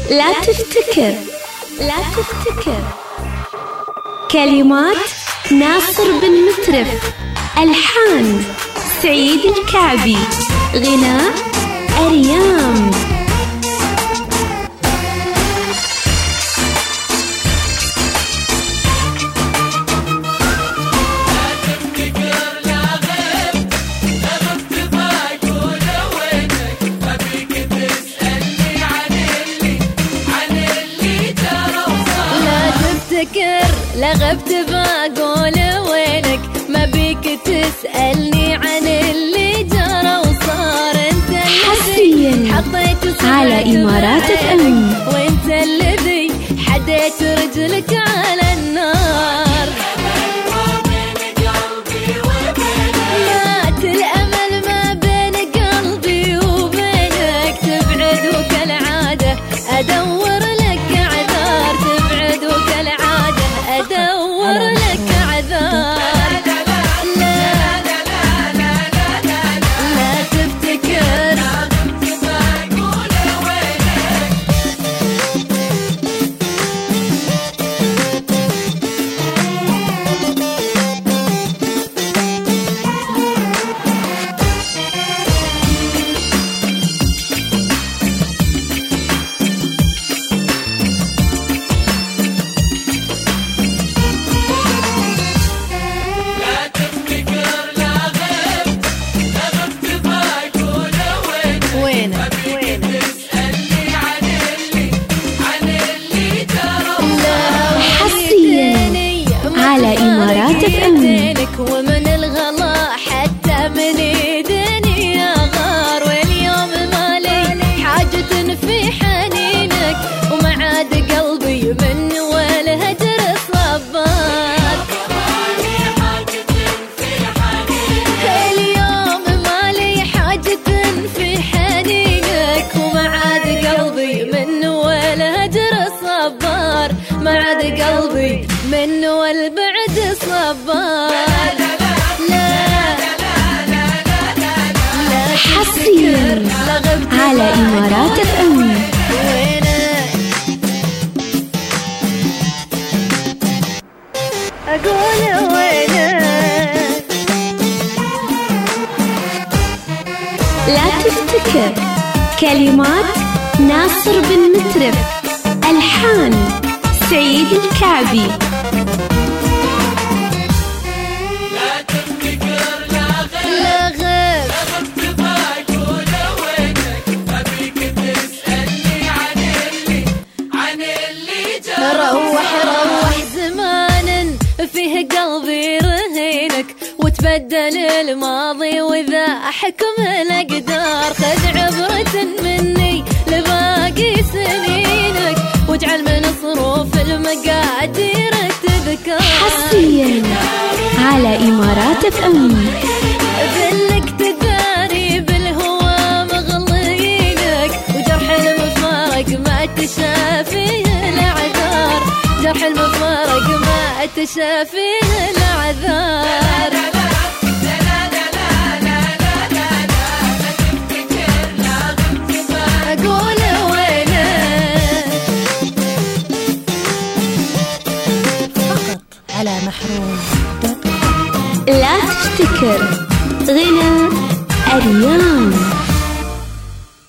لا تفتكر لا تفتكر. كلمات ناصر بن مترف، ألحان سعيد الكعبي، غناء أريام. لا غبت بقول وينك، ما بيك تسألني عن اللي جرى وصار. انت حصريا على إمارات FM، وانت الذي حديت رجلك على النار. مات الأمل ما بين قلبي وبينك، تبعد وكالعادة أدور لك عذار، تبعد وكالعادة أدور لك عذار. لا تفتكر على إمارات FM. ومن الغلا حتى من ايديني غار، واليوم مالي حاجة في حنينك، وما عاد قلبي من والهجر صبار. اليوم مالي حاجة في حنينك، وما عاد قلبي من والهجر صبار، ما عاد قلبي من والبعد صبار. لا حصريا على إمارات FM. أقول وينك لا تفتكر. كلمات ناصر بن مترف، ألحان سعيد الكعبي. روح زمان فيه قلبي رهينك، وتبدل الماضي وذا حكم الأقدار. خذ عبرة مني لباقي سنينك، واجعل من صروف المقادير تذكار. حصريا على إمارات FM. ذلك تداري بالهوى مغلينك، وجرح المفارق ما تشافيه الأعذار، جرح المفارق ما تشافيه الأعذار.